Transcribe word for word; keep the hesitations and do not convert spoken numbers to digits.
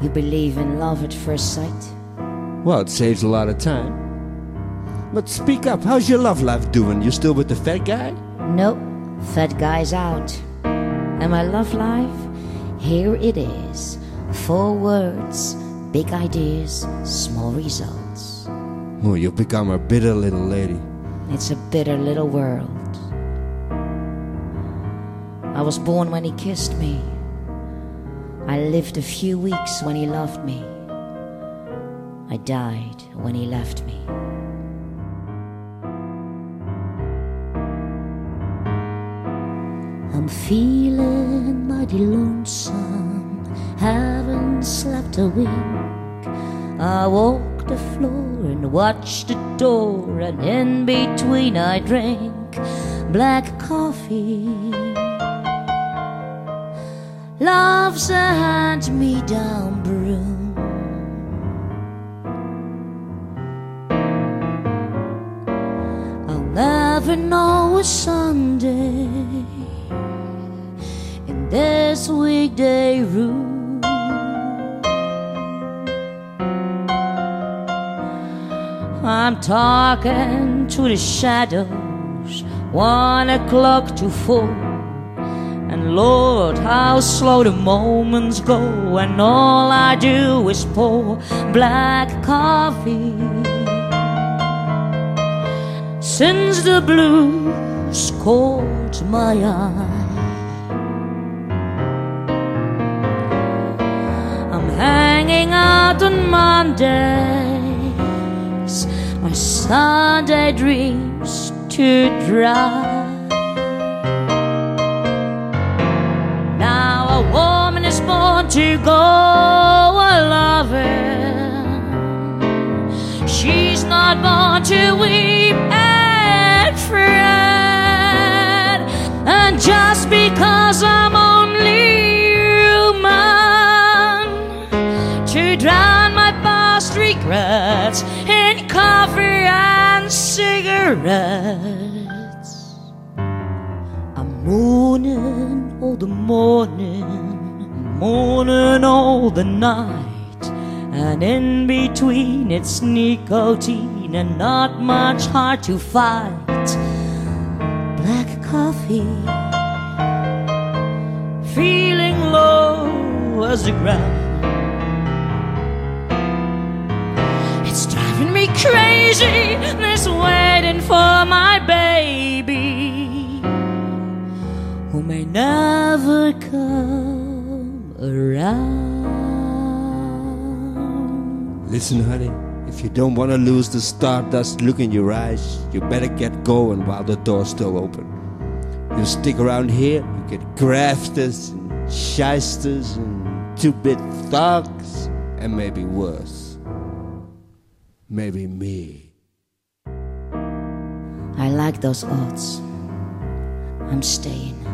You believe in love at first sight? Well, it saves a lot of time. But speak up, how's your love life doing? You still with the fat guy? Nope, fat guy's out. And my love life? Here it is. Four words, big ideas, small results. Oh, you've become a bitter little lady. It's a bitter little world. I was born when he kissed me. I lived a few weeks when he loved me. I died when he left me. I'm feeling mighty lonesome, haven't slept a wink. I walk the floor and watch the door, and in between I drink black coffee. Love's a hand-me-down broom. I'll never know a Sunday in this weekday room. I'm talking to the shadows, one o'clock to four. And Lord, how slow the moments go, and all I do is pour black coffee. Since the blues caught my eye, I'm hanging out on Mondays, my Sunday dreams to dry. Now a woman is born to go a-loving. She's not born to weep and fret. And just because I'm only human, to drown my past regrets in coffee and cigarettes. I'm mooning all the morning, mooning all the night, and in between it's nicotine and not much hard to fight. Black coffee, feeling low as the ground. It's driving me crazy, this waiting for my baby, who may never come around. Listen, honey, if you don't want to lose the stardust look in your eyes, you better get going while the door's still open. You stick around here, you get grafters and shysters and two-bit thugs, and maybe worse, maybe me. I like those odds. I'm staying.